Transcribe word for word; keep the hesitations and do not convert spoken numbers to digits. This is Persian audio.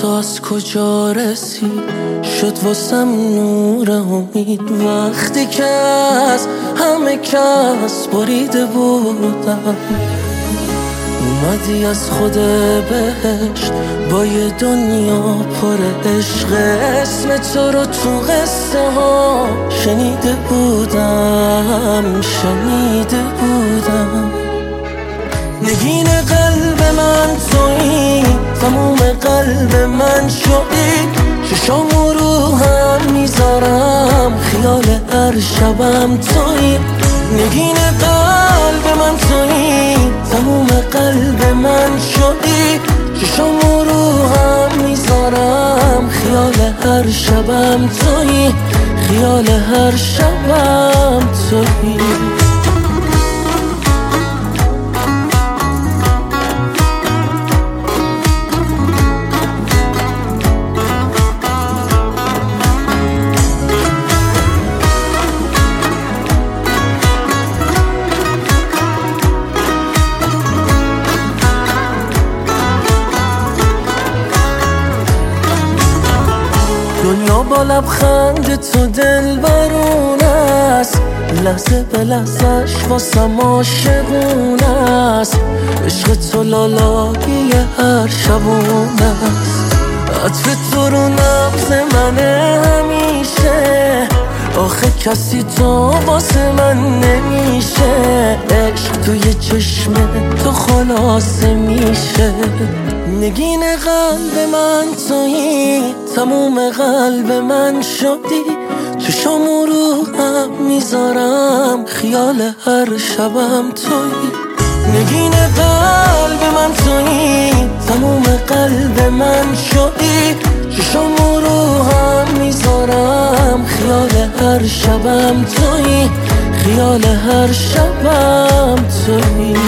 تو از کجا رسید شد واسم نور امید وقتی که از همه کس بریده بودم اومدی از خود بهشت با یه دنیا پر عشق اسم تو رو تو قصه ها شنیده بودم شنیده بودم نگین قلب من تویی تموم قلب من شدی چشامو رو هم میذارم خیال هر شبم تویی نگین قلب من تویی تموم قلب من شدی چشامو رو هم میذارم خیال هر شبم تویی خیال هر شبم تویی دنیا با لبخند تو دلبرون است لحظه به لحظهش واسم عاشقونه است عشق تو لالایی هر شبونه است عطر تو رو نبض منه همیشه آخه کسی تو واسه من نمیشه عشق توی چشم تو خلاصه میشه نگین قلب من تویی تموم قلب من شدی چشامو رو هم میذارم خیال هر شبم تویی نگین قلب من تویی تموم قلب من شدی چشامو رو هم میذارم خیال هر شبم تویی خیال هر شبم تویی